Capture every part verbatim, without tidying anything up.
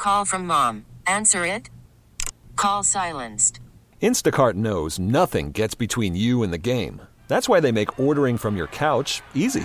Call from mom. Answer it. Call silenced. Instacart knows nothing gets between you and the game. That's why they make ordering from your couch easy.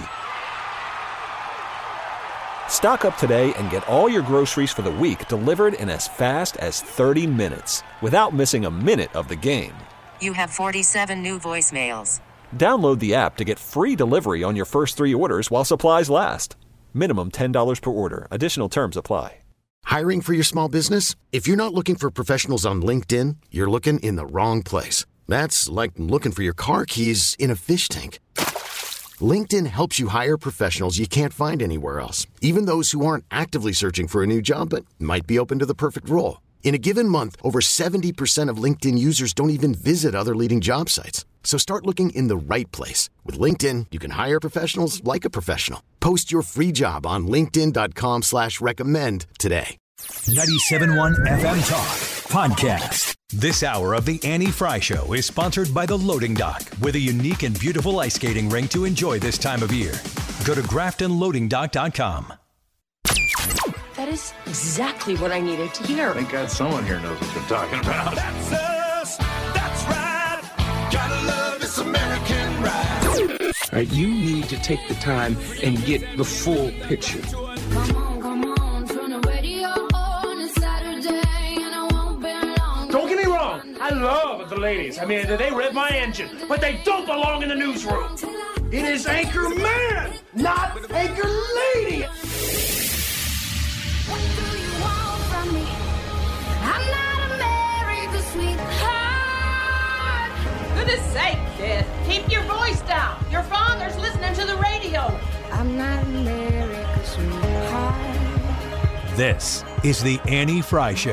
Stock up today and get all your groceries for the week delivered in as fast as thirty minutes without missing a minute of the game. You have forty-seven new voicemails. Download the app to get free delivery on your first three orders while supplies last. Minimum ten dollars per order. Additional terms apply. Hiring for your small business? If you're not looking for professionals on LinkedIn, you're looking in the wrong place. That's like looking for your car keys in a fish tank. LinkedIn helps you hire professionals you can't find anywhere else, even those who aren't actively searching for a new job but might be open to the perfect role. In a given month, over seventy percent of LinkedIn users don't even visit other leading job sites. So start looking in the right place. With LinkedIn, you can hire professionals like a professional. Post your free job on linkedin.com slash recommend today. ninety-seven point one F M Talk Podcast. This hour of the Annie Fry Show is sponsored by the Loading Dock, with a unique and beautiful ice skating rink to enjoy this time of year. Go to grafton loading dock dot com. That is exactly what I needed to hear. Thank God someone here knows what they're talking about. That's us. That's right. Gotta love this American ride. All right, you need to take the time and get the full picture. Come on, come on, turn the radio on. It's Saturday and I won't be long. Don't get me wrong. I love the ladies. I mean, they rev my engine, but they don't belong in the newsroom. It is Anchor Man, not Anchor Lady. What do you want from me? I'm not America's sweetheart. Goodness sake, kid. Keep your voice down. Your father's listening to the radio. I'm not America's sweetheart. This is the Annie Fry Show.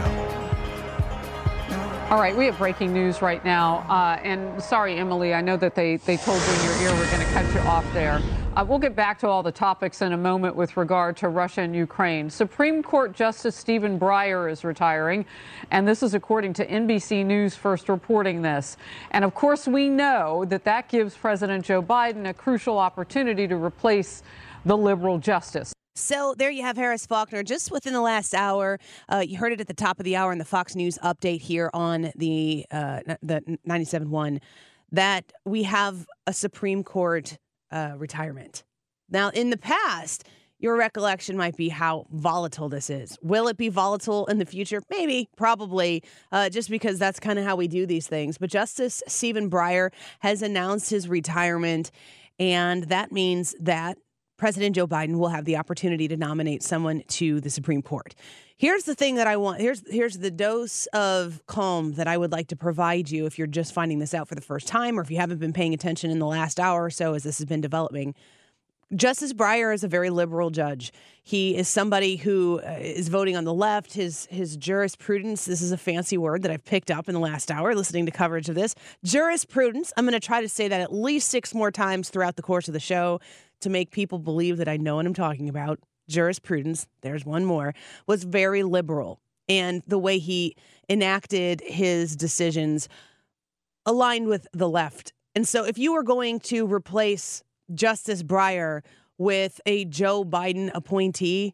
All right, we have breaking news right now. Uh, and sorry, Emily, I know that they, they told you in your ear we're going to cut you off there. Uh, we'll get back to all the topics in a moment with regard to Russia and Ukraine. Supreme Court Justice Stephen Breyer is retiring, and this is according to N B C News first reporting this. And of course, we know that that gives President Joe Biden a crucial opportunity to replace the liberal justice. So there you have Harris Faulkner just within the last hour. Uh, you heard it at the top of the hour in the Fox News update here on the uh, the ninety-seven point one that we have a Supreme Court uh, retirement. Now, in the past, your recollection might be how volatile this is. Will it be volatile in the future? Maybe, probably, uh, just because that's kind of how we do these things. But Justice Stephen Breyer has announced his retirement, and that means that President Joe Biden will have the opportunity to nominate someone to the Supreme Court. Here's the thing that I want. Here's here's the dose of calm that I would like to provide you if you're just finding this out for the first time, or if you haven't been paying attention in the last hour or so as this has been developing. Justice Breyer is a very liberal judge. He is somebody who uh, is voting on the left. His his jurisprudence, this is a fancy word that I've picked up in the last hour listening to coverage of this. Jurisprudence, I'm going to try to say that at least six more times throughout the course of the show to make people believe that I know what I'm talking about. Jurisprudence, there's one more, was very liberal. And the way he enacted his decisions aligned with the left. And so if you were going to replace Justice Breyer with a Joe Biden appointee,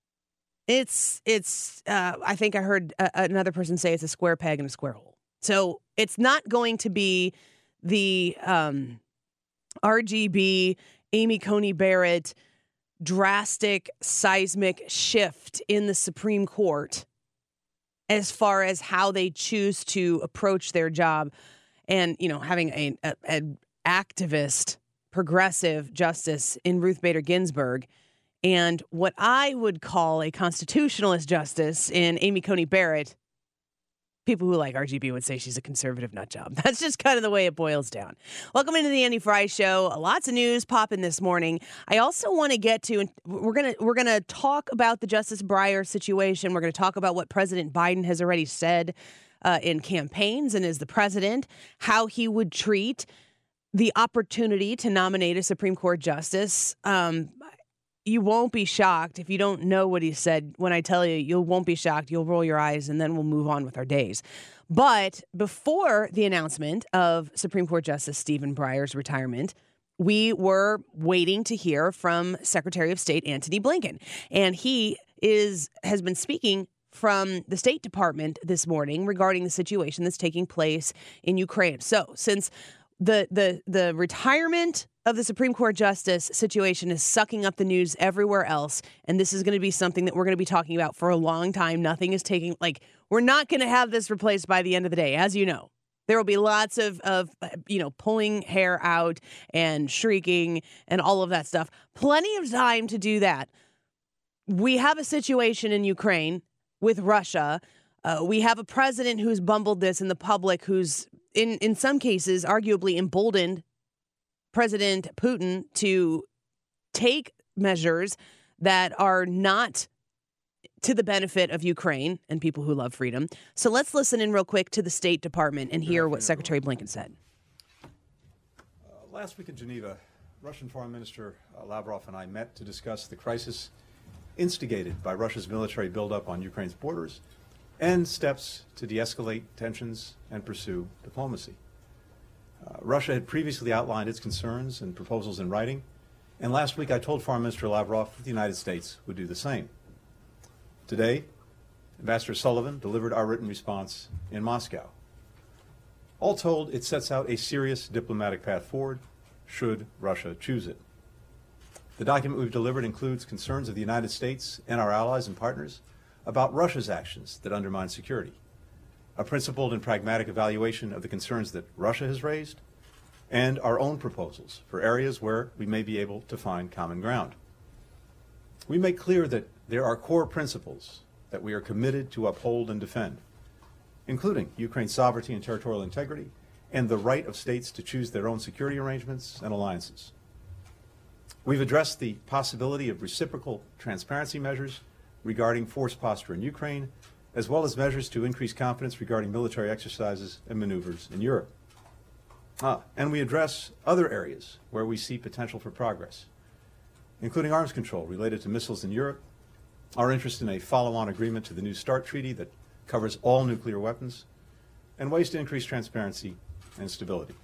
it's, it's. Uh, I think I heard a, another person say it's a square peg in a square hole. So it's not going to be the um, R G B, Amy Coney Barrett, drastic seismic shift in the Supreme Court as far as how they choose to approach their job. And, you know, having a, a, an activist progressive justice in Ruth Bader Ginsburg and what I would call a constitutionalist justice in Amy Coney Barrett. People who like R G B would say she's a conservative nut job. That's just kind of the way it boils down. Welcome into the Annie Fry Show. Lots of news popping this morning. I also want to get to, and we're gonna we're gonna talk about the Justice Breyer situation. We're gonna talk about what President Biden has already said uh, in campaigns and as the president, how he would treat the opportunity to nominate a Supreme Court justice. Um, You won't be shocked if you don't know what he said. When I tell you, you won't be shocked. You'll roll your eyes, and then we'll move on with our days. But before the announcement of Supreme Court Justice Stephen Breyer's retirement, we were waiting to hear from Secretary of State Antony Blinken. And he is has been speaking from the State Department this morning regarding the situation that's taking place in Ukraine. So since the the the retirement of the Supreme Court justice situation is sucking up the news everywhere else, and this is going to be something that we're going to be talking about for a long time. Nothing is taking, like, we're not going to have this replaced by the end of the day, as you know. There will be lots of, of, you know, pulling hair out and shrieking and all of that stuff. Plenty of time to do that. We have a situation in Ukraine with Russia. Uh, we have a president who's bumbled this in the public, who's, in, in some cases, arguably emboldened President Putin to take measures that are not to the benefit of Ukraine and people who love freedom. So let's listen in real quick to the State Department and hear what Secretary Blinken said. Uh, last week in Geneva, Russian Foreign Minister uh, Lavrov and I met to discuss the crisis instigated by Russia's military buildup on Ukraine's borders and steps to de-escalate tensions and pursue diplomacy. Uh, Russia had previously outlined its concerns and proposals in writing, and last week I told Foreign Minister Lavrov that the United States would do the same. Today, Ambassador Sullivan delivered our written response in Moscow. All told, it sets out a serious diplomatic path forward, should Russia choose it. The document we've delivered includes concerns of the United States and our allies and partners about Russia's actions that undermine security, a principled and pragmatic evaluation of the concerns that Russia has raised, and our own proposals for areas where we may be able to find common ground. We make clear that there are core principles that we are committed to uphold and defend, including Ukraine's sovereignty and territorial integrity, and the right of states to choose their own security arrangements and alliances. We've addressed the possibility of reciprocal transparency measures regarding force posture in Ukraine, as well as measures to increase confidence regarding military exercises and maneuvers in Europe. Ah, and we address other areas where we see potential for progress, including arms control related to missiles in Europe, our interest in a follow-on agreement to the New START treaty that covers all nuclear weapons, and ways to increase transparency and stability.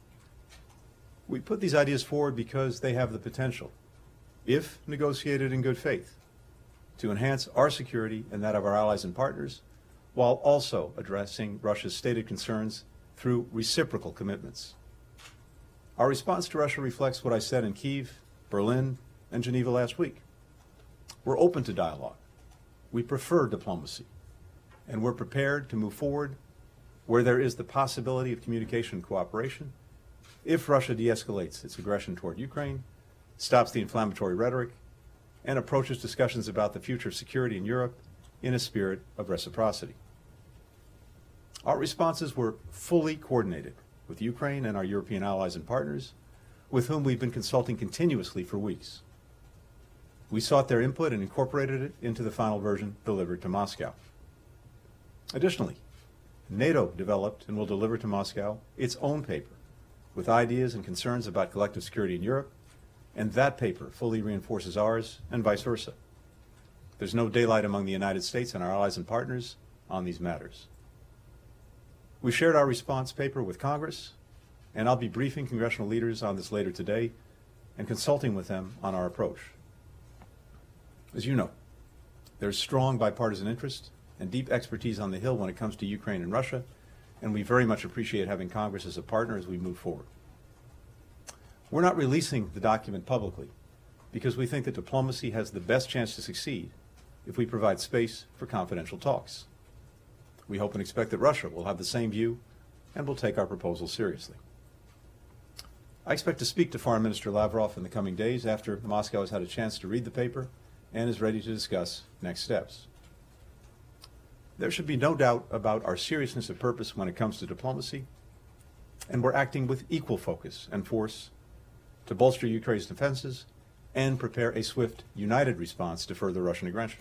We put these ideas forward because they have the potential, if negotiated in good faith, to enhance our security and that of our allies and partners, while also addressing Russia's stated concerns through reciprocal commitments. Our response to Russia reflects what I said in Kyiv, Berlin, and Geneva last week. We're open to dialogue. We prefer diplomacy, and we're prepared to move forward where there is the possibility of communication and cooperation if Russia de-escalates its aggression toward Ukraine, stops the inflammatory rhetoric, and approaches discussions about the future of security in Europe in a spirit of reciprocity. Our responses were fully coordinated with Ukraine and our European allies and partners, with whom we've been consulting continuously for weeks. We sought their input and incorporated it into the final version delivered to Moscow. Additionally, NATO developed and will deliver to Moscow its own paper with ideas and concerns about collective security in Europe, and that paper fully reinforces ours and vice versa. There's no daylight among the United States and our allies and partners on these matters. We shared our response paper with Congress, and I'll be briefing congressional leaders on this later today and consulting with them on our approach. As you know, there's strong bipartisan interest and deep expertise on the Hill when it comes to Ukraine and Russia, and we very much appreciate having Congress as a partner as we move forward. We're not releasing the document publicly because we think that diplomacy has the best chance to succeed if we provide space for confidential talks. We hope and expect that Russia will have the same view and will take our proposal seriously. I expect to speak to Foreign Minister Lavrov in the coming days after Moscow has had a chance to read the paper and is ready to discuss next steps. There should be no doubt about our seriousness of purpose when it comes to diplomacy, and we're acting with equal focus and force to bolster Ukraine's defenses and prepare a swift, united response to further Russian aggression.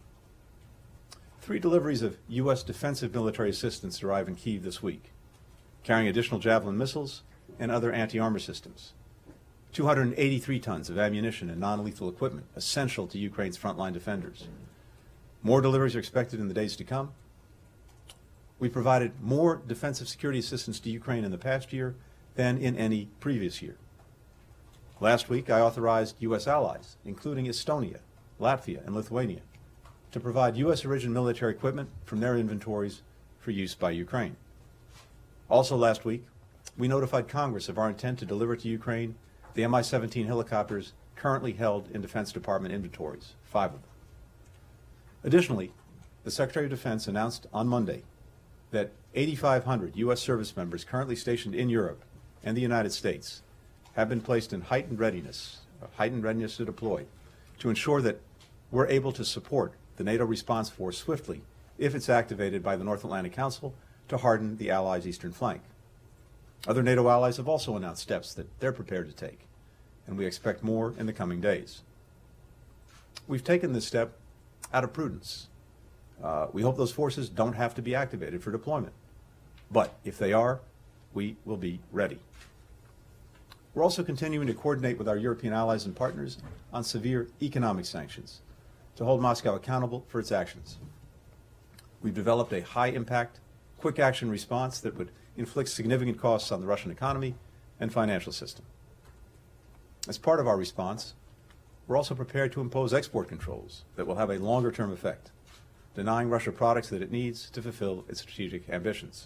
Three deliveries of U S defensive military assistance arrive in Kyiv this week, carrying additional Javelin missiles and other anti-armor systems, two hundred eighty-three tons of ammunition and non-lethal equipment essential to Ukraine's frontline defenders. More deliveries are expected in the days to come. We provided more defensive security assistance to Ukraine in the past year than in any previous year. Last week, I authorized U S allies, including Estonia, Latvia, and Lithuania, to provide U S-origin military equipment from their inventories for use by Ukraine. Also last week, we notified Congress of our intent to deliver to Ukraine the M I seventeen helicopters currently held in Defense Department inventories, five of them. Additionally, the Secretary of Defense announced on Monday that eighty-five hundred U S service members currently stationed in Europe and the United States have been placed in heightened readiness, heightened readiness to deploy, to ensure that we're able to support the NATO response force swiftly if it's activated by the North Atlantic Council to harden the Allies' eastern flank. Other NATO allies have also announced steps that they're prepared to take, and we expect more in the coming days. We've taken this step out of prudence. Uh, we hope those forces don't have to be activated for deployment. But if they are, we will be ready. We're also continuing to coordinate with our European allies and partners on severe economic sanctions to hold Moscow accountable for its actions. We've developed a high-impact, quick-action response that would inflict significant costs on the Russian economy and financial system. As part of our response, we're also prepared to impose export controls that will have a longer-term effect, denying Russia products that it needs to fulfill its strategic ambitions.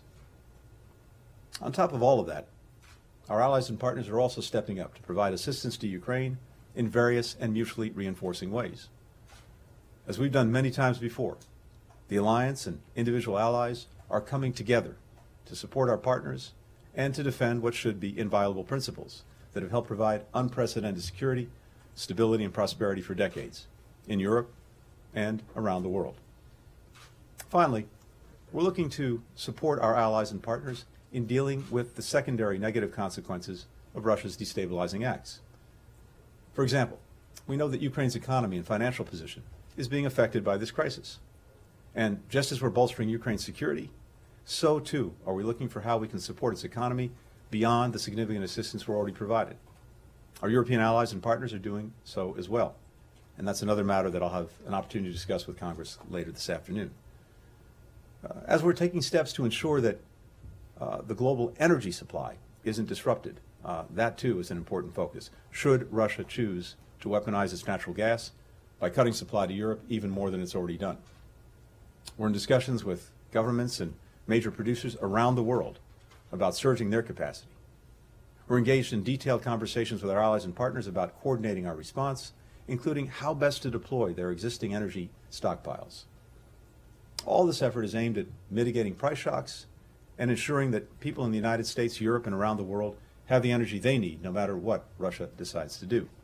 On top of all of that, our allies and partners are also stepping up to provide assistance to Ukraine in various and mutually reinforcing ways. As we've done many times before, the alliance and individual allies are coming together to support our partners and to defend what should be inviolable principles that have helped provide unprecedented security, stability, and prosperity for decades in Europe and around the world. Finally, we're looking to support our allies and partners in dealing with the secondary negative consequences of Russia's destabilizing acts. For example, we know that Ukraine's economy and financial position is being affected by this crisis. And just as we're bolstering Ukraine's security, so too are we looking for how we can support its economy beyond the significant assistance we're already provided. Our European allies and partners are doing so as well. And that's another matter that I'll have an opportunity to discuss with Congress later this afternoon. Uh, as we're taking steps to ensure that uh, the global energy supply isn't disrupted, uh, that too is an important focus. Should Russia choose to weaponize its natural gas by cutting supply to Europe even more than it's already done? We're in discussions with governments and major producers around the world about surging their capacity. We're engaged in detailed conversations with our allies and partners about coordinating our response, including how best to deploy their existing energy stockpiles. All this effort is aimed at mitigating price shocks and ensuring that people in the United States, Europe, and around the world have the energy they need, no matter what Russia decides to do.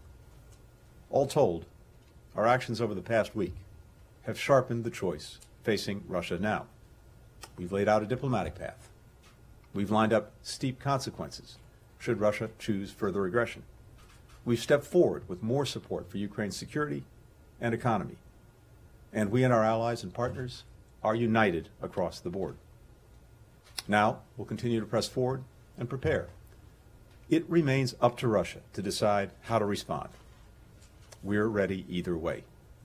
All told, our actions over the past week have sharpened the choice facing Russia now. We've laid out a diplomatic path. We've lined up steep consequences should Russia choose further aggression. We've stepped forward with more support for Ukraine's security and economy. And we and our allies and partners are united across the board. Now, we'll continue to press forward and prepare. It remains up to Russia to decide how to respond. We're ready either way.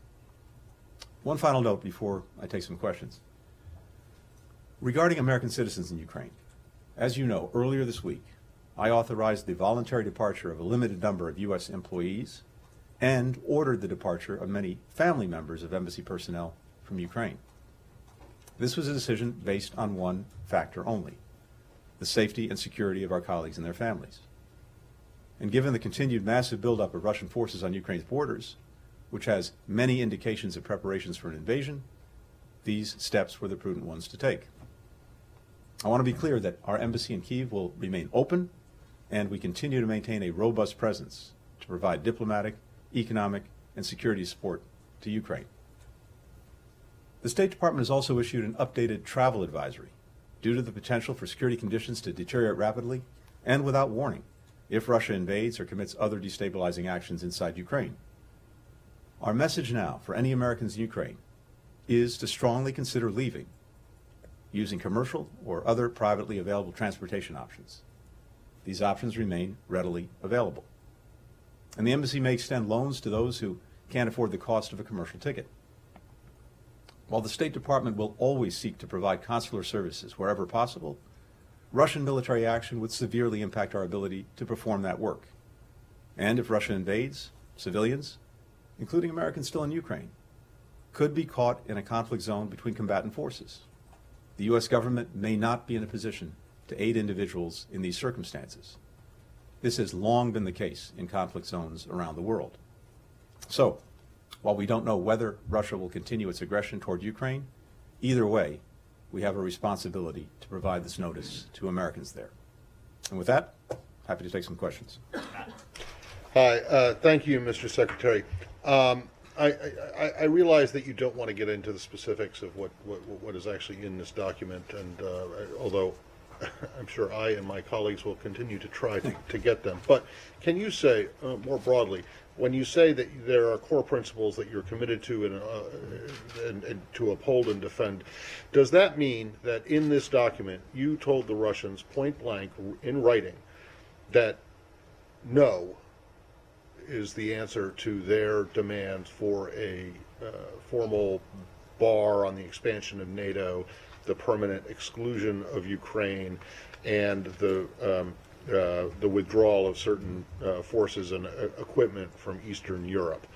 One final note before I take some questions. Regarding American citizens in Ukraine, as you know, earlier this week, I authorized the voluntary departure of a limited number of U S employees and ordered the departure of many family members of embassy personnel from Ukraine. This was a decision based on one factor only: the safety and security of our colleagues and their families. And given the continued massive buildup of Russian forces on Ukraine's borders, which has many indications of preparations for an invasion, these steps were the prudent ones to take. I want to be clear that our embassy in Kyiv will remain open, and we continue to maintain a robust presence to provide diplomatic, economic, and security support to Ukraine. The State Department has also issued an updated travel advisory due to the potential for security conditions to deteriorate rapidly and without warning if Russia invades or commits other destabilizing actions inside Ukraine. Our message now for any Americans in Ukraine is to strongly consider leaving using commercial or other privately available transportation options. These options remain readily available. And the embassy may extend loans to those who can't afford the cost of a commercial ticket. While the State Department will always seek to provide consular services wherever possible, Russian military action would severely impact our ability to perform that work. And if Russia invades civilians, including Americans still in Ukraine, could be caught in a conflict zone between combatant forces. The U S government may not be in a position to aid individuals in these circumstances. This has long been the case in conflict zones around the world. So, while we don't know whether Russia will continue its aggression toward Ukraine, either way, we have a responsibility to provide this notice to Americans there. And with that, happy to take some questions. Hi, uh, thank you, Mister Secretary. Um, I, I, I realize that you don't want to get into the specifics of what, what, what is actually in this document, and uh, although I'm sure I and my colleagues will continue to try to, to get them. But can you say, uh, more broadly, when you say that there are core principles that you're committed to and, uh, and, and to uphold and defend, does that mean that in this document you told the Russians point blank in writing that no is the answer to their demand for a uh, formal bar on the expansion of NATO, the permanent exclusion of Ukraine, and the um, uh, the withdrawal of certain uh, forces and uh, equipment from Eastern Europe?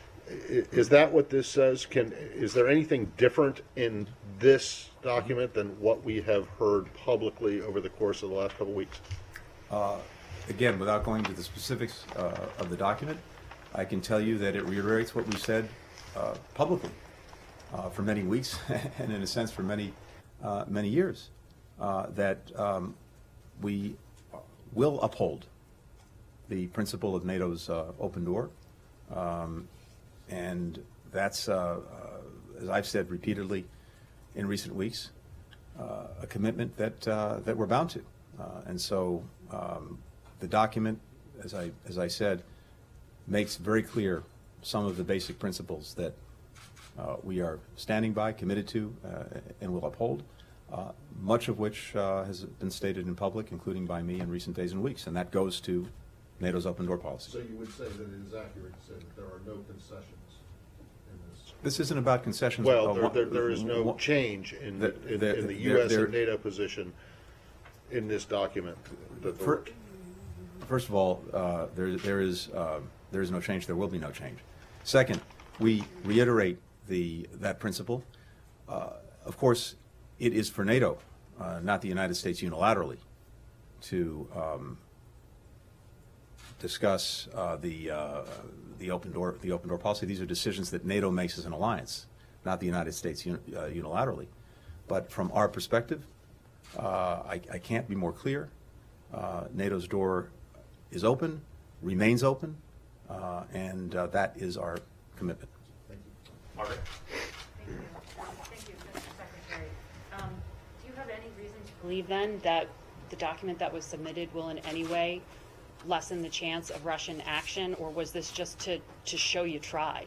Is that what this says? Can is there anything different in this document than what we have heard publicly over the course of the last couple of weeks? Uh, again, without going to the specifics uh, of the document, I can tell you that it reiterates what we said uh, publicly uh, for many weeks and, in a sense, for many uh, many years, uh, that um, we will uphold the principle of NATO's uh, open door, um, and that's, uh, uh, as I've said repeatedly in recent weeks, uh, a commitment that uh, that we're bound to, uh, and so um, the document, as I as I said, makes very clear some of the basic principles that uh, we are standing by, committed to, uh, and will uphold, uh, much of which uh, has been stated in public, including by me in recent days and weeks, and that goes to NATO's open door policy. So you would say that it is accurate to say that there are no concessions in this? This isn't about concessions. Well, uh, there, one, there, there is no one, change in the, in, there, in the there, U S there, and NATO position in this document. That the, for, first of all, uh, there, there is uh, there is no change. There will be no change. Second, we reiterate the that principle. Uh, of course, it is for NATO, uh, not the United States unilaterally, to um, discuss uh, the uh, the open door the open door policy. These are decisions that NATO makes as an alliance, not the United States un, uh, unilaterally. But from our perspective, uh, I, I can't be more clear. Uh, NATO's door is open, remains open, uh, and uh, that is our commitment. Thank you. Margaret. Thank you. Thank you, Mister Secretary. Um, do you have any reason to believe then that the document that was submitted will in any way lessen the chance of Russian action, or was this just to, to show you tried?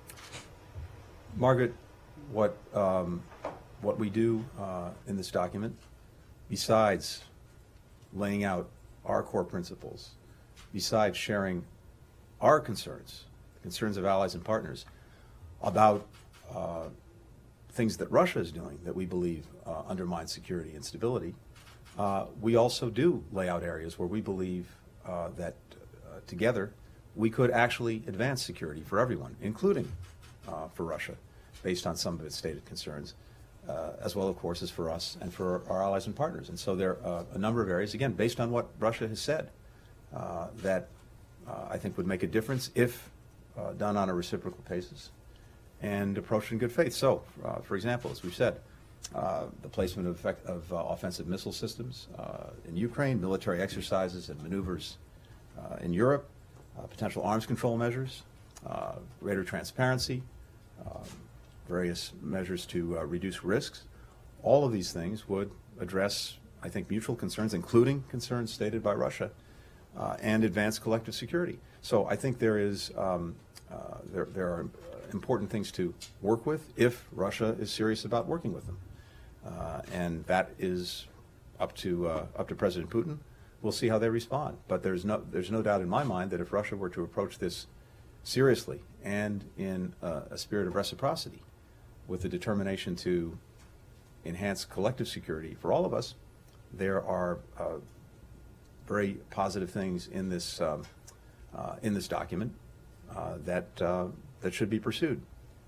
Margaret, what um, what we do uh, in this document, besides laying out our core principles, besides sharing our concerns, concerns of allies and partners, about uh, things that Russia is doing that we believe uh, undermine security and stability, uh, we also do lay out areas where we believe uh, that uh, together we could actually advance security for everyone, including uh, for Russia, based on some of its stated concerns, uh, as well, of course, as for us and for our allies and partners. And so there are uh, a number of areas, again, based on what Russia has said, uh, that uh, I think would make a difference if uh, done on a reciprocal basis and approached in good faith. So, uh, for example, as we've said, uh, the placement of, effect, of uh, offensive missile systems uh, in Ukraine, military exercises and maneuvers uh, in Europe, uh, potential arms control measures, uh, greater transparency, um, various measures to uh, reduce risks. All of these things would address, I think, mutual concerns, including concerns stated by Russia, uh, and advance collective security. So I think there is um, uh, there, there are important things to work with if Russia is serious about working with them, uh, and that is up to uh, up to President Putin. We'll see how they respond. But there's no there's no doubt in my mind that if Russia were to approach this seriously and in uh, a spirit of reciprocity, with the determination to enhance collective security for all of us, there are uh, very positive things in this um, uh, in this document uh, that uh, that should be pursued.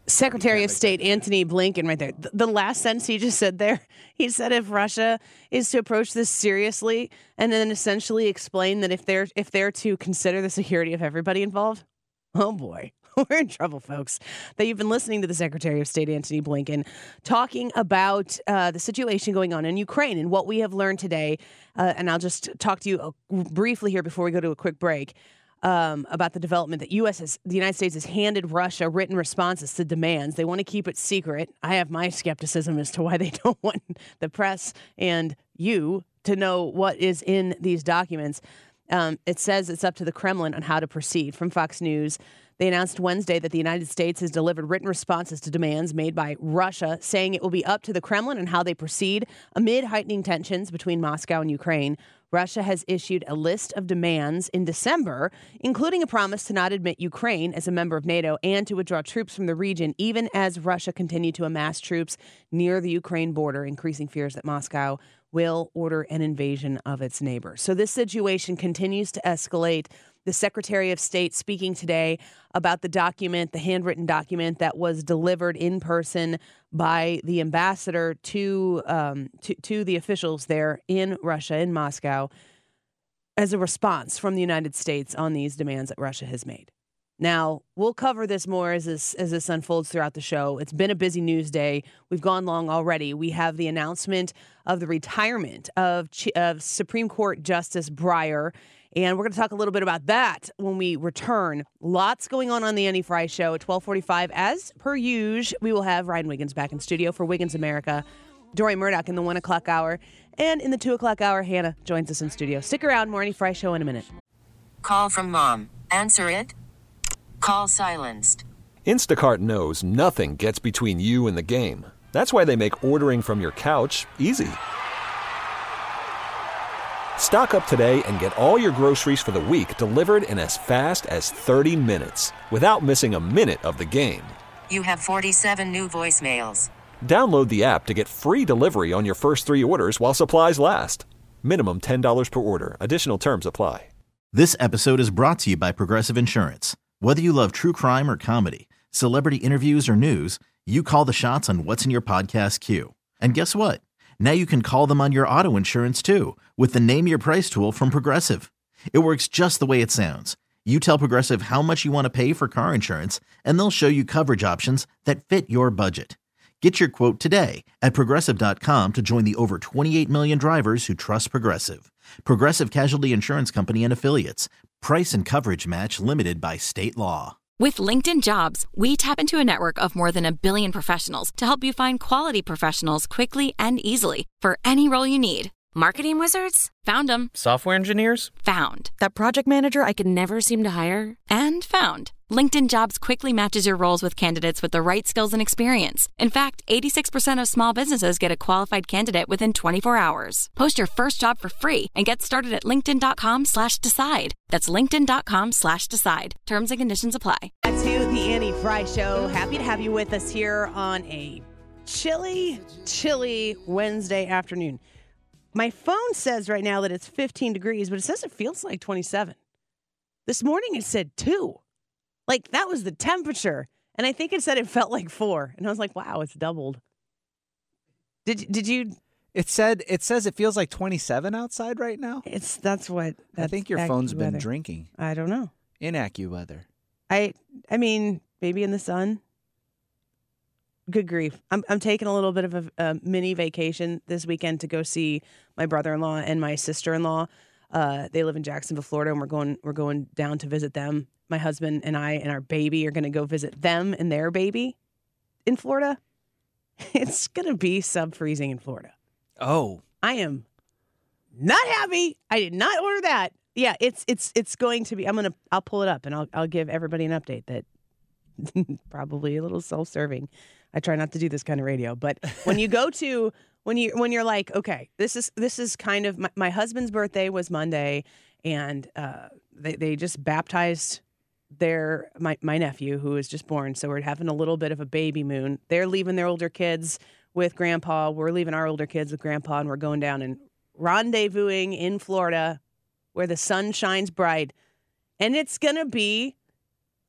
Secretary of State Antony Blinken right there. The, the last sentence he just said there, he said if Russia is to approach this seriously and then essentially explain that if they're if they're to consider the security of everybody involved, oh boy, we're in trouble, folks. That you've been listening to the Secretary of State Antony Blinken talking about uh, the situation going on in Ukraine and what we have learned today. Uh, and I'll just talk to you uh, briefly here before we go to a quick break. Um, about the development that U S has, the United States has handed Russia written responses to demands. They want to keep it secret. I have my skepticism as to why they don't want the press and you to know what is in these documents. Um, it says it's up to the Kremlin on how to proceed. From Fox News, they announced Wednesday that the United States has delivered written responses to demands made by Russia, saying it will be up to the Kremlin on how they proceed amid heightening tensions between Moscow and Ukraine. Russia has issued a list of demands in December, including a promise to not admit Ukraine as a member of NATO and to withdraw troops from the region, even as Russia continued to amass troops near the Ukraine border, increasing fears that Moscow will order an invasion of its neighbor. So this situation continues to escalate. The Secretary of State speaking today about the document, the handwritten document that was delivered in person by the ambassador to, um, to to the officials there in Russia, in Moscow, as a response from the United States on these demands that Russia has made. Now, we'll cover this more as this as this unfolds throughout the show. It's been a busy news day. We've gone long already. We have the announcement of the retirement of, of Supreme Court Justice Breyer. And we're going to talk a little bit about that when we return. Lots going on on the Annie Frey Show at twelve forty-five. As per usual, we will have Ryan Wiggins back in studio for Wiggins America. Dory Murdoch in the one o'clock hour. And in the two o'clock hour, Hannah joins us in studio. Stick around. More Annie Frey Show in a minute. Call from mom. Answer it. Call silenced. Instacart knows nothing gets between you and the game. That's why they make ordering from your couch easy. Stock up today and get all your groceries for the week delivered in as fast as thirty minutes without missing a minute of the game. You have forty-seven new voicemails. Download the app to get free delivery on your first three orders while supplies last. Minimum ten dollars per order. Additional terms apply. This episode is brought to you by Progressive Insurance. Whether you love true crime or comedy, celebrity interviews or news, you call the shots on what's in your podcast queue. And guess what? Now you can call them on your auto insurance too with the Name Your Price tool from Progressive. It works just the way it sounds. You tell Progressive how much you want to pay for car insurance, and they'll show you coverage options that fit your budget. Get your quote today at Progressive dot com to join the over twenty-eight million drivers who trust Progressive. Progressive Casualty Insurance Company and Affiliates. Price and coverage match limited by state law. With LinkedIn Jobs, we tap into a network of more than a billion professionals to help you find quality professionals quickly and easily for any role you need. Marketing wizards? Found them. Software engineers? Found. That project manager I could never seem to hire? And found. LinkedIn Jobs quickly matches your roles with candidates with the right skills and experience. In fact, eighty-six percent of small businesses get a qualified candidate within twenty-four hours. Post your first job for free and get started at linkedin.com slash decide. That's linkedin.com slash decide. Terms and conditions apply. Back to the Annie Frey Show. Happy to have you with us here on a chilly, chilly Wednesday afternoon. My phone says right now that it's fifteen degrees, but it says it feels like twenty-seven. This morning it said two. Like, that was the temperature. And I think it said it felt like four. And I was like, wow, it's doubled. Did did you? It said it says it feels like twenty-seven outside right now. It's that's what that's I think your phone's been drinking. I don't know. In AccuWeather. I I mean, maybe in the sun. Good grief. I'm I'm taking a little bit of a, a mini vacation this weekend to go see my brother-in-law and my sister-in-law. Uh, they live in Jacksonville, Florida, and we're going we're going down to visit them. My husband and I and our baby are going to go visit them and their baby in Florida. It's going to be sub-freezing in Florida. Oh. I am not happy. I did not order that. Yeah, it's it's it's going to be. I'm going to I'll pull it up and I'll I'll give everybody an update that probably a little self-serving. I try not to do this kind of radio, but when you go to when you when you're like, okay, this is this is kind of my, my husband's birthday was Monday, and uh, they they just baptized their my my nephew who was just born, so we're having a little bit of a baby moon. They're leaving their older kids with grandpa. We're leaving our older kids with grandpa, and we're going down and rendezvousing in Florida, where the sun shines bright, and it's gonna be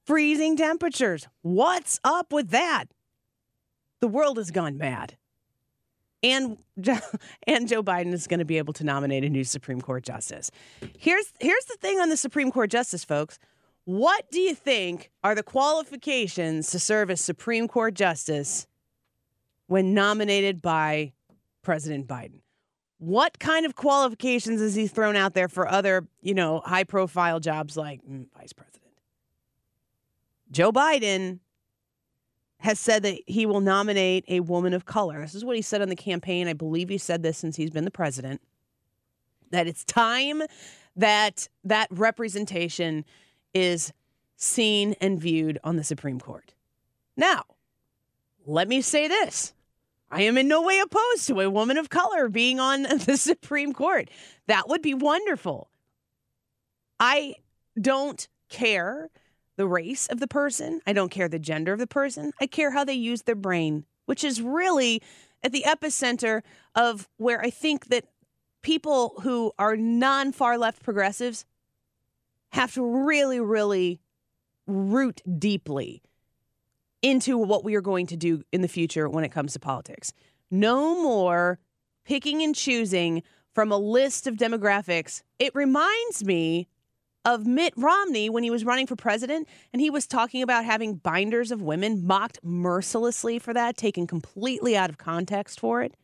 freezing temperatures. What's up with that? The world has gone mad. And, and Joe Biden is going to be able to nominate a new Supreme Court justice. Here's, here's the thing on the Supreme Court justice, folks. What do you think are the qualifications to serve as Supreme Court justice when nominated by President Biden? What kind of qualifications has he thrown out there for other, you know, high-profile jobs like mm, vice president? Joe Biden has said that he will nominate a woman of color. This is what he said on the campaign. I believe he said this since he's been the president, that it's time that that representation is seen and viewed on the Supreme Court. Now, let me say this. I am in no way opposed to a woman of color being on the Supreme Court. That would be wonderful. I don't care the race of the person. I don't care the gender of the person. I care how they use their brain, which is really at the epicenter of where I think that people who are non-far left progressives have to really, really root deeply into what we are going to do in the future when it comes to politics. No more picking and choosing from a list of demographics. It reminds me of Mitt Romney when he was running for president, and he was talking about having binders of women, mocked mercilessly for that, taken completely out of context for it.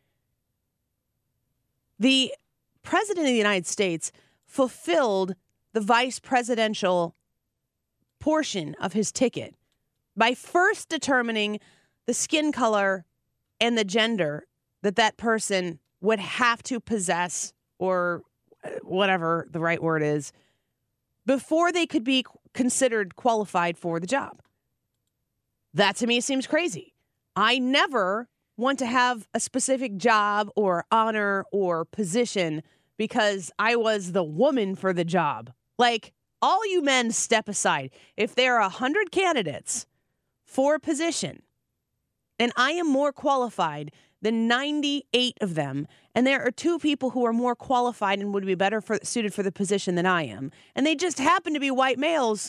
The president of the United States fulfilled the vice presidential portion of his ticket by first determining the skin color and the gender that that person would have to possess, or whatever the right word is, before they could be considered qualified for the job. That to me seems crazy. I never want to have a specific job or honor or position because I was the woman for the job. Like, all you men step aside. If there are one hundred candidates for a position, and I am more qualified than ninety-eight of them, and there are two people who are more qualified and would be better for, suited for the position than I am, and they just happen to be white males,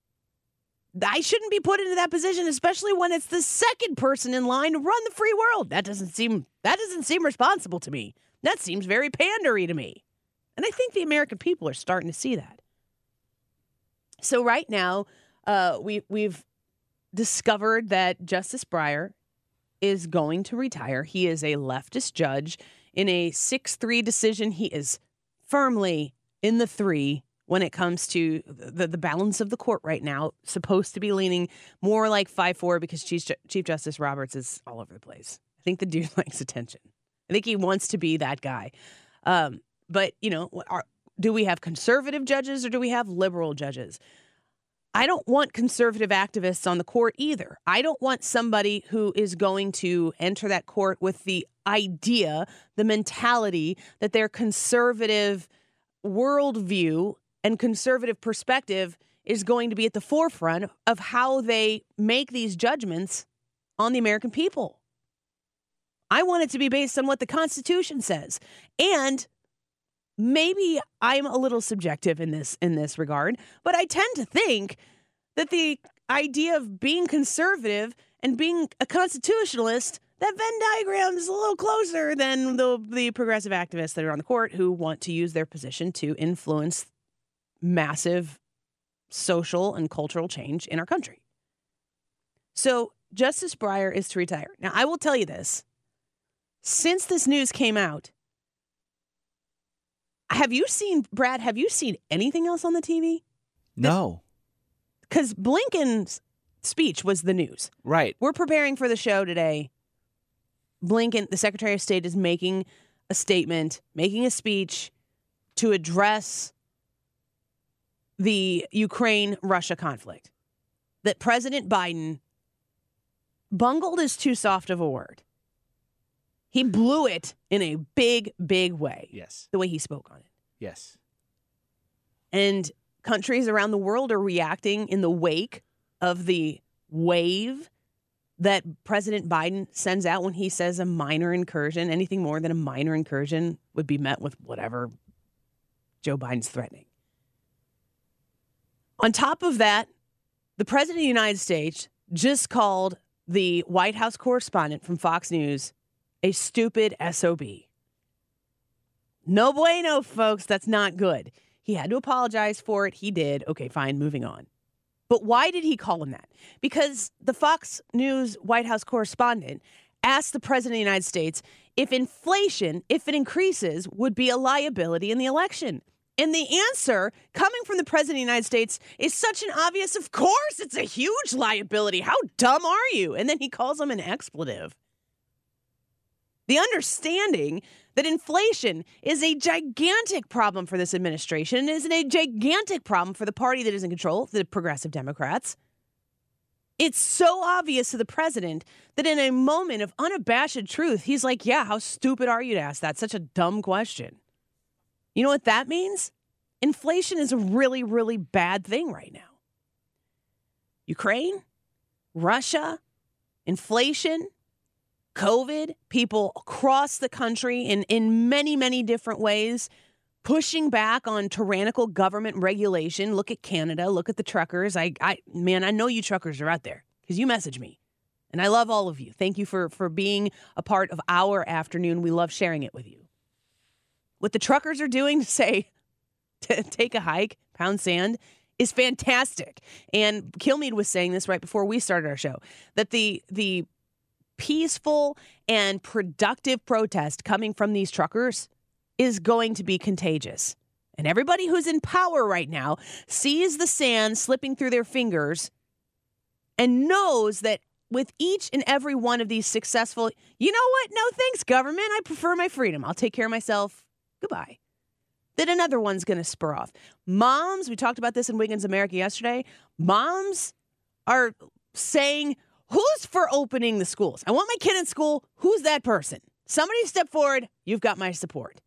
I shouldn't be put into that position, especially when it's the second person in line to run the free world. That doesn't seem that doesn't seem responsible to me. That seems very pandery to me. And I think the American people are starting to see that. So right now, uh, we, we've discovered that Justice Breyer is going to retire. He is a leftist judge. In a six three decision, he is firmly in the three when it comes to the, the balance of the court right now. Supposed to be leaning more like five four because Chief, Chief Justice Roberts is all over the place. I think the dude likes attention. I think he wants to be that guy. Um, but, you know, are, do we have conservative judges or do we have liberal judges? I don't want conservative activists on the court either. I don't want somebody who is going to enter that court with the idea, the mentality that their conservative worldview and conservative perspective is going to be at the forefront of how they make these judgments on the American people. I want it to be based on what the Constitution says. And maybe I'm a little subjective in this in this regard, but I tend to think that the idea of being conservative and being a constitutionalist, that Venn diagram is a little closer than the, the progressive activists that are on the court who want to use their position to influence massive social and cultural change in our country. So Justice Breyer is to retire. Now, I will tell you this. Since this news came out, have you seen, Brad, have you seen anything else on the T V? No. Because Blinken's speech was the news. Right. We're preparing for the show today. Blinken, the Secretary of State, is making a statement, making a speech to address the Ukraine-Russia conflict. That President Biden bungled is too soft of a word. He blew it in a big, big way. Yes. The way he spoke on it. Yes. And countries around the world are reacting in the wake of the wave that President Biden sends out when he says a minor incursion. Anything more than a minor incursion would be met with whatever Joe Biden's threatening. On top of that, The president of the United States just called the White House correspondent from Fox News a stupid S O B. No bueno, folks. That's not good. He had to apologize for it. He did. Okay, fine. Moving on. But why did he call him that? Because the Fox News White House correspondent asked the president of the United States if inflation, if it increases, would be a liability in the election. And the answer coming from the president of the United States is such an obvious, of course, it's a huge liability. How dumb are you? And then he calls him an expletive. The understanding that inflation is a gigantic problem for this administration and is a gigantic problem for the party that is in control, the Progressive Democrats. It's so obvious to the president that in a moment of unabashed truth, he's like, yeah, how stupid are you to ask that? Such a dumb question. You know what that means? Inflation is a really, really bad thing right now. Ukraine, Russia, inflation, COVID, people across the country in, in many, many different ways, pushing back on tyrannical government regulation. Look at Canada. Look at the truckers. I, I, man, I know you truckers are out there because you message me. And I love all of you. Thank you for, for being a part of our afternoon. We love sharing it with you. What the truckers are doing to say, to take a hike, pound sand, is fantastic. And Kilmeade was saying this right before we started our show, that the the peaceful and productive protest coming from these truckers is going to be contagious. And everybody who's in power right now sees the sand slipping through their fingers and knows that with each and every one of these successful, you know what? No thanks, government. I prefer my freedom. I'll take care of myself. Goodbye. That another one's going to spur off. Moms, we talked about this in Wiggins America yesterday. Moms are saying, who's for opening the schools? I want my kid in school. Who's that person? Somebody step forward. You've got my support.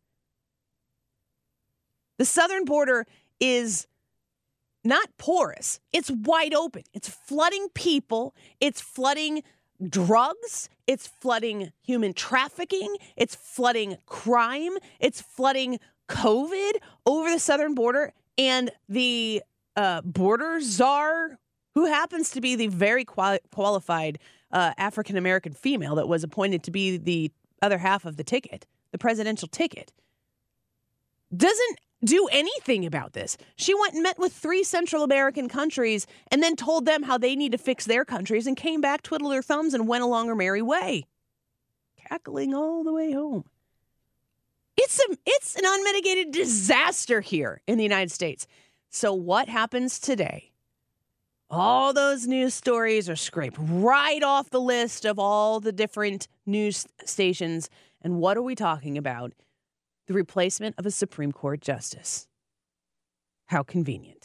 The southern border is not porous. It's wide open. It's flooding people. It's flooding drugs. It's flooding human trafficking. It's flooding crime. It's flooding COVID over the southern border. And the uh, border czar, who happens to be the very quali- qualified uh, African-American female that was appointed to be the other half of the ticket, the presidential ticket, doesn't do anything about this. She went and met with three Central American countries and then told them how they need to fix their countries and came back, twiddled her thumbs, and went along her merry way, cackling all the way home. It's a, it's an unmitigated disaster here in the United States. So what happens today? All those news stories are scraped right off the list of all the different news stations. And what are we talking about? The replacement of a Supreme Court justice. How convenient.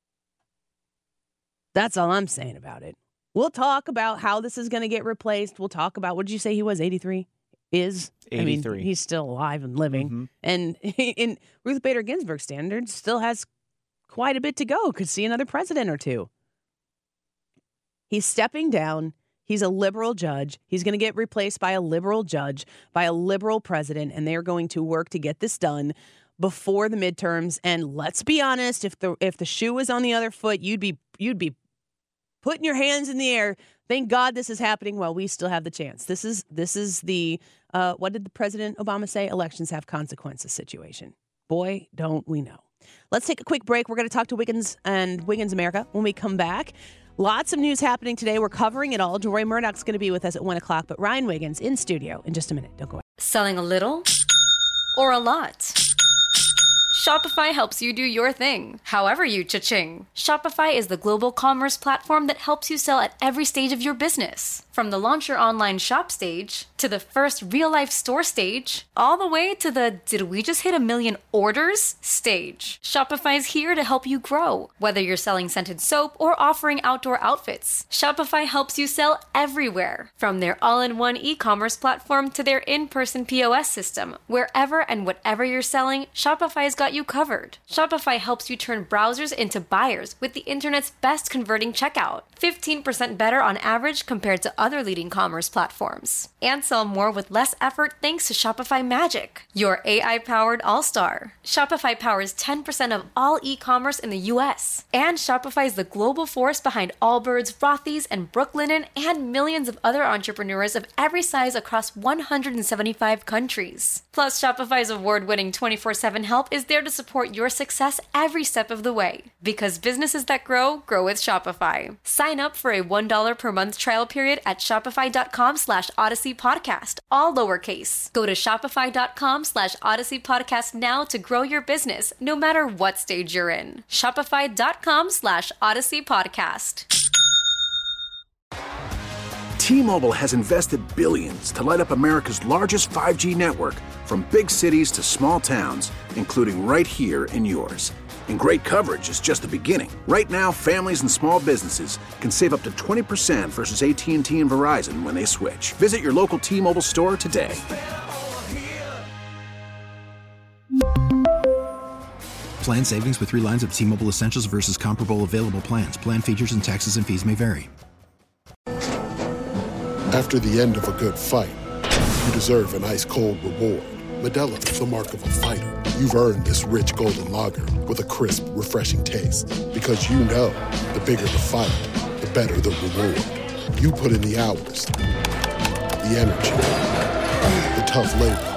That's all I'm saying about it. We'll talk about how this is going to get replaced. We'll talk about, what did you say he was, eighty-three? Is? eighty-three. I mean, he's still alive and living. Mm-hmm. And in Ruth Bader Ginsburg standards, still has quite a bit to go. Could see another president or two. He's stepping down. He's a liberal judge. He's going to get replaced by a liberal judge, by a liberal president, and they're going to work to get this done before the midterms. And let's be honest, if the if the shoe was on the other foot, you'd be you'd be putting your hands in the air. Thank God this is happening while we still have the chance. This is this is the uh, what did the President Obama say? Elections have consequences situation. Boy, don't we know. Let's take a quick break. We're going to talk to Wiggins and Wiggins America when we come back. Lots of news happening today. We're covering it all. Joy Murdoch's going to be with us at one o'clock, but Ryan Wiggins in studio in just a minute. Don't go away. Selling a little or a lot? Shopify helps you do your thing, however you cha-ching. Shopify is the global commerce platform that helps you sell at every stage of your business. From the launch your online shop stage, to the first real-life store stage, all the way to the did we just hit a million orders stage. Shopify's here to help you grow. Whether you're selling scented soap or offering outdoor outfits, Shopify helps you sell everywhere. From their all-in-one e-commerce platform to their in-person P O S system, wherever and whatever you're selling, Shopify's got got you covered. Shopify helps you turn browsers into buyers with the internet's best converting checkout. fifteen percent better on average compared to other leading commerce platforms. And sell more with less effort thanks to Shopify Magic, your A I-powered all-star. Shopify powers ten percent of all e-commerce in the U S. And Shopify is the global force behind Allbirds, Rothy's, and Brooklinen, and millions of other entrepreneurs of every size across one hundred seventy-five countries. Plus, Shopify's award-winning twenty-four seven help is there to support your success every step of the way. Because businesses that grow, grow with Shopify. Sign up for a one dollar per month trial period at shopify.com slash Odyssey Podcast, all lowercase. Go to shopify.com slash Odyssey Podcast now to grow your business, no matter what stage you're in. Shopify.com slash Odyssey Podcast. T-Mobile has invested billions to light up America's largest five G network, from big cities to small towns, including right here in yours. And great coverage is just the beginning. Right now, families and small businesses can save up to twenty percent versus A T and T and Verizon when they switch. Visit your local T-Mobile store today. Plan savings with three lines of T-Mobile Essentials versus comparable available plans. Plan features and taxes and fees may vary. After the end of a good fight, you deserve an ice-cold reward. Modelo is the mark of a fighter. You've earned this rich golden lager with a crisp, refreshing taste. Because you know, the bigger the fight, the better the reward. You put in the hours, the energy, the tough labor.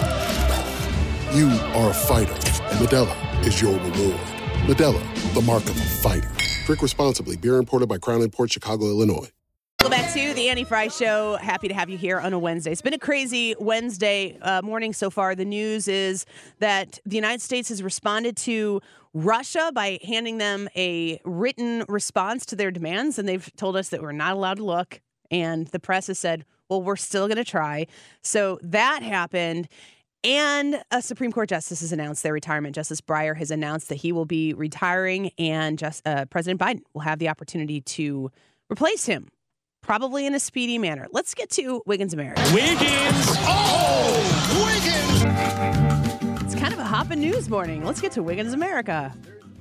You are a fighter, and Modelo is your reward. Modelo, the mark of a fighter. Drink responsibly. Beer imported by Crown Imports, Chicago, Illinois. Welcome back to the Annie Fry Show. Happy to have you here on a Wednesday. It's been a crazy Wednesday uh, morning so far. The news is that the United States has responded to Russia by handing them a written response to their demands, and they've told us that we're not allowed to look, and the press has said, well, we're still going to try. So that happened, and a Supreme Court justice has announced their retirement. Justice Breyer has announced that he will be retiring, and just, uh, President Biden will have the opportunity to replace him, probably in a speedy manner. Let's get to Wiggins America. Wiggins! Oh! Wiggins! It's kind of a hopping news morning. Let's get to Wiggins America.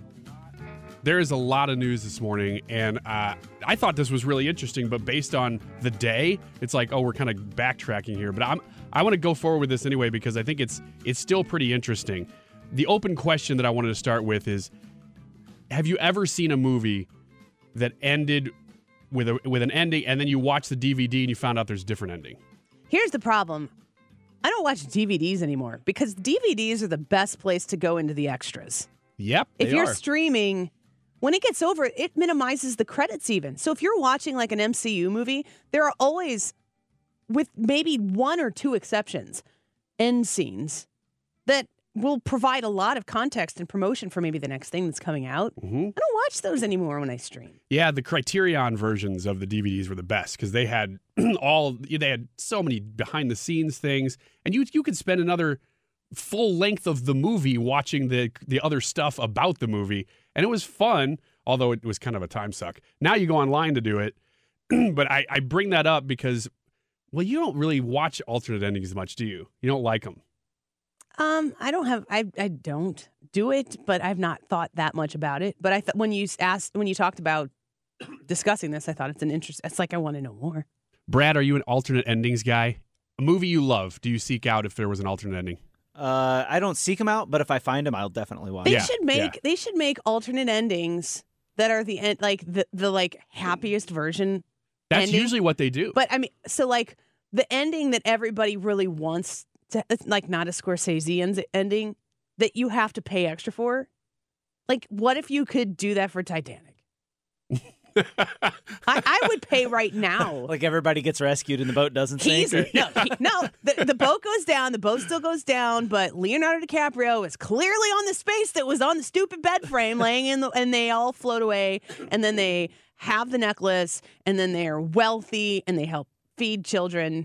There is a lot of news this morning, and uh, I thought this was really interesting, but based on the day, it's like, oh, we're kind of backtracking here. But I'm, I want to go forward with this anyway because I think it's it's still pretty interesting. The open question that I wanted to start with is, have you ever seen a movie that ended with a with an ending, and then you watch the D V D and you found out there's a different ending? Here's the problem. I don't watch D V Ds anymore because D V Ds are the best place to go into the extras. Yep, If they you're are. streaming, when it gets over, it minimizes the credits even. So if you're watching like an M C U movie, there are always, with maybe one or two exceptions, end scenes that will provide a lot of context and promotion for maybe the next thing that's coming out. Mm-hmm. I don't watch those anymore when I stream. Yeah, the Criterion versions of the D V Ds were the best because they had all they had so many behind the scenes things, and you you could spend another full length of the movie watching the the other stuff about the movie, and it was fun. Although it was kind of a time suck. Now you go online to do it, but I, I bring that up because, well, you don't really watch alternate endings much, do you? You don't like them. Um, I don't have, I, I don't do it, but I've not thought that much about it. But I thought when you asked, when you talked about discussing this, I thought it's an interest. It's like, I want to know more. Brad, are you an alternate endings guy? A movie you love, do you seek out if there was an alternate ending? Uh, I don't seek them out, but if I find them, I'll definitely watch. They Yeah, should make, yeah. they should make alternate endings that are the end, like the, the like happiest version. That's ending. usually what they do. But I mean, so like the ending that everybody really wants to, it's like not a Scorsese end- ending that you have to pay extra for. Like, what if you could do that for Titanic? I, I would pay right now. Like everybody gets rescued and the boat doesn't He's, sink. no, he, no. The, the boat goes down. The boat still goes down, but Leonardo DiCaprio is clearly on the space that was on the stupid bed frame, laying in the, and they all float away. And then they have the necklace, and then they are wealthy, and they help feed children.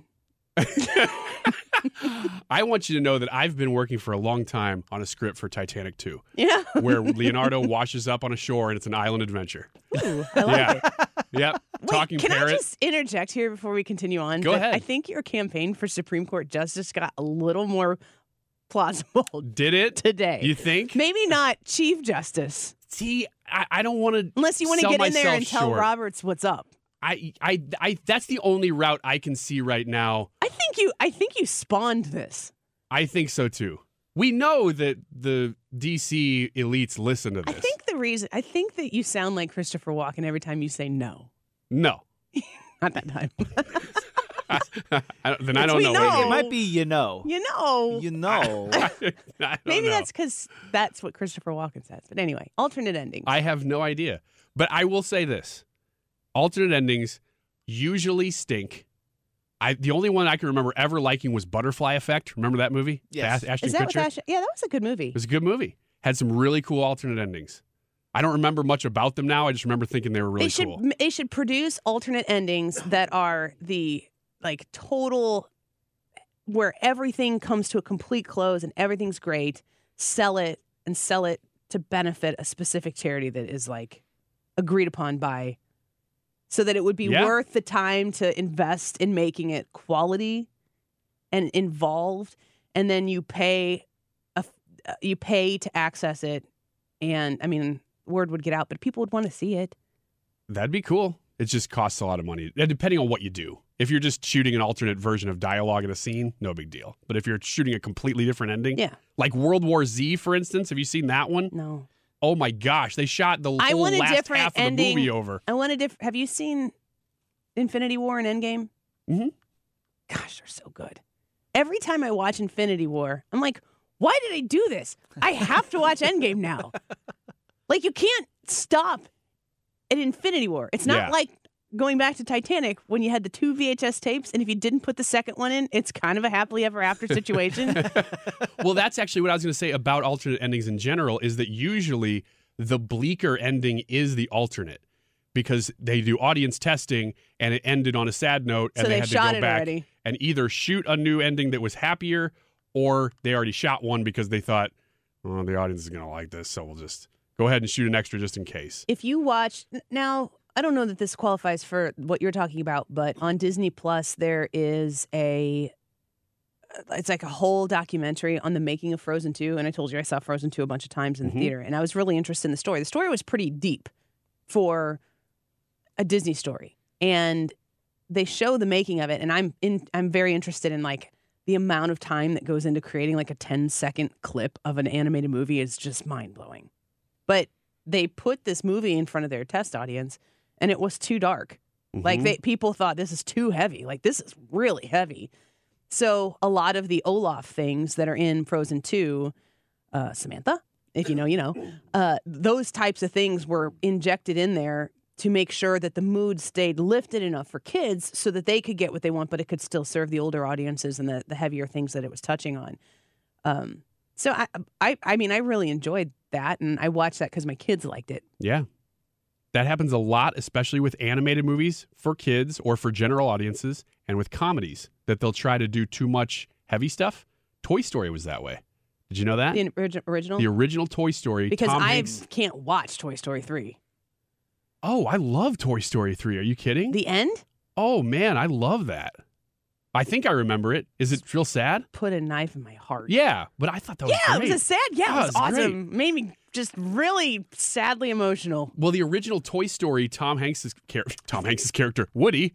I want you to know that I've been working for a long time on a script for Titanic two. Yeah. Where Leonardo washes up on a shore and it's an island adventure. Ooh, I like yeah. it. Yep. Wait, Talking can parrot. I just interject here before we continue on? Go But ahead. I think your campaign for Supreme Court justice got a little more plausible. Did it? Today. You think? Maybe not Chief Justice. See, I, I don't want to Unless you want to get in there and tell short. Roberts what's up. I, I, I, that's the only route I can see right now. I think you I think you spawned this. I think so too. We know that the D C elites listen to this. I think the reason I think that you sound like Christopher Walken every time you say no. No. Not that time. I, I, then I It's don't we know. know. Maybe. It might be you know. You know. You know. I don't Maybe know. that's because that's what Christopher Walken says. But anyway, alternate endings. I have no idea. But I will say this. Alternate endings usually stink. I the only one I can remember ever liking was Butterfly Effect. Remember that movie? Yes. The Ash- Ashton Is that Kutcher? with Ash? Yeah, that was a good movie. It was a good movie. Had some really cool alternate endings. I don't remember much about them now. I just remember thinking they were really they should cool. they should produce alternate endings that are the like total where everything comes to a complete close and everything's great. Sell it and sell it to benefit a specific charity that is like agreed upon by, so that it would be Yeah. worth the time to invest in making it quality and involved, and then you pay a uh, you pay to access it, and I mean word would get out, but people would want to see it. That'd be cool. It just costs a lot of money, and depending on what you do. If you're just shooting an alternate version of dialogue in a scene, no big deal. But if you're shooting a completely different ending, Yeah. like World War Z, for instance, have you seen that one? No. Oh my gosh, they shot the I whole want a last different half ending. of the movie over. I want a different. Have you seen Infinity War and Endgame? Mm-hmm. Gosh, they're so good. Every time I watch Infinity War, I'm like, why did I do this? I have to watch Endgame now. Like, you can't stop at Infinity War. It's not Yeah. like going back to Titanic when you had the two V H S tapes, and if you didn't put the second one in, it's kind of a happily ever after situation. Well, that's actually what I was going to say about alternate endings in general, is that usually the bleaker ending is the alternate because they do audience testing and it ended on a sad note and So they they had shot to go it back already. and either shoot a new ending that was happier or they already shot one because they thought, oh, the audience is going to like this, so we'll just go ahead and shoot an extra just in case. If you watch now, I don't know that this qualifies for what you're talking about, but on Disney Plus there is a it's like a whole documentary on the making of Frozen two, and I told you I saw Frozen two a bunch of times in the Mhm. theater, and I was really interested in the story. The story was pretty deep for a Disney story, and they show the making of it, and I'm in I'm very interested in like the amount of time that goes into creating like a ten second clip of an animated movie is just mind-blowing. But they put this movie in front of their test audience, and it was too dark. Like Mhm. they people thought this is too heavy. Like this is really heavy. So a lot of the Olaf things that are in Frozen two, uh, Samantha, if you know, you know, uh, those types of things were injected in there to make sure that the mood stayed lifted enough for kids so that they could get what they want, but it could still serve the older audiences and the, the heavier things that it was touching on. Um, so I, I, I mean, I really enjoyed that, and I watched that because my kids liked it. Yeah. That happens a lot, especially with animated movies for kids or for general audiences, and with comedies, that they'll try to do too much heavy stuff. Toy Story was that way. Did you know that? The origi- original? The original Toy Story. Because Tom I Hanks. can't watch Toy Story three. Oh, I love Toy Story three. Are you kidding? The end? Oh, man, I love that. I think I remember it. Is it real sad? Put a knife in my heart. Yeah, but I thought that was yeah, great. it was a sad. Yeah, Oh, it was it was awesome. Made me just really sadly emotional. Well, the original Toy Story, Tom Hanks's character, Tom Hanks's character, Woody.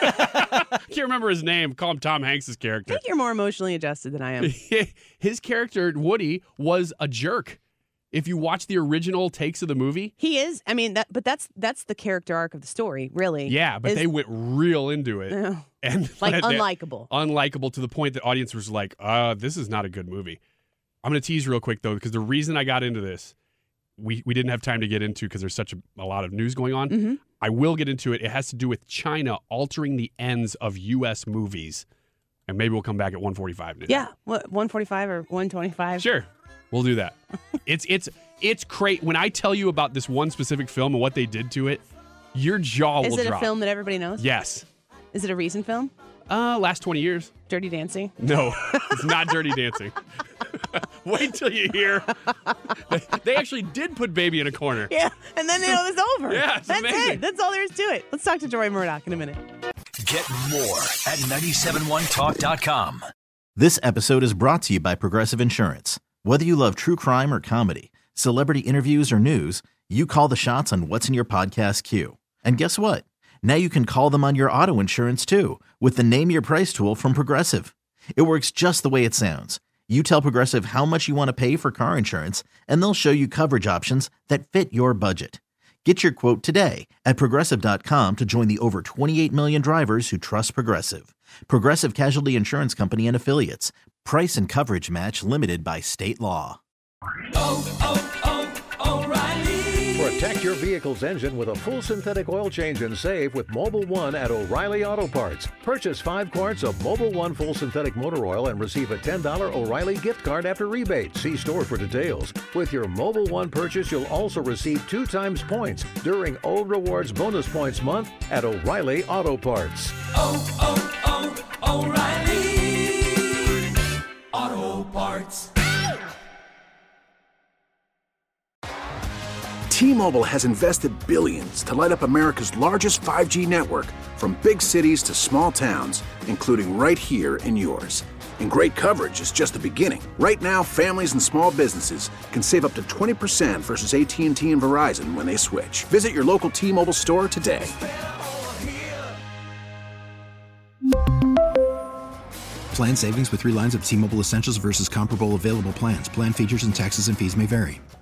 Can't remember his name. Call him Tom Hanks's I character. think you're more emotionally adjusted than I am. His character, Woody, was a jerk. If you watch the original takes of the movie, He is. I mean, that. But that's that's the character arc of the story, really. yeah, but is- they went real into it. Yeah. And Like they- unlikable. Unlikable to the point that audience was like, uh, this is not a good movie. I'm going to tease real quick, though, because the reason I got into this, we, we didn't have time to get into because there's such a, a lot of news going on. Mhm. I will get into it. It has to do with China altering the ends of U S movies. And maybe we'll come back at one forty-five today. Yeah. What? one forty-five or one twenty-five? Sure. We'll do that. it's it's it's great. When I tell you about this one specific film and what they did to it, your jaw Is will it drop. a film that everybody knows? Yes. Is it a recent film? Uh, last twenty years. Dirty Dancing? No, it's not Dirty Dancing. Wait till you hear. They actually did put Baby in a corner. Yeah, and then it was over. Yeah, it's That's amazing. it. That's all there is to it. Let's talk to Joy Murdoch in a minute. Get more at nine seven one talk dot com. This episode is brought to you by Progressive Insurance. Whether you love true crime or comedy, celebrity interviews or news, you call the shots on what's in your podcast queue. And guess what? Now you can call them on your auto insurance too with the Name Your Price tool from Progressive. It works just the way it sounds. You tell Progressive how much you want to pay for car insurance, and they'll show you coverage options that fit your budget. Get your quote today at Progressive dot com to join the over twenty-eight million drivers who trust Progressive. Progressive Casualty Insurance Company and Affiliates. Price and coverage match limited by state law. Oh, oh, oh, O'Reilly. Protect your vehicle's engine with a full synthetic oil change and save with Mobil one at O'Reilly Auto Parts. Purchase five quarts of Mobil one full synthetic motor oil and receive a ten dollars O'Reilly gift card after rebate. See store for details. With your Mobil one purchase, you'll also receive two times points during O Rewards Bonus Points Month at O'Reilly Auto Parts. Oh, oh, oh, O'Reilly Auto Parts. T-Mobile has invested billions to light up America's largest five G network, from big cities to small towns, including right here in yours. And great coverage is just the beginning. Right now, families and small businesses can save up to twenty percent versus A T and T and Verizon when they switch. Visit your local T-Mobile store today. Plan savings with three lines of T-Mobile Essentials versus comparable available plans. Plan features and taxes and fees may vary.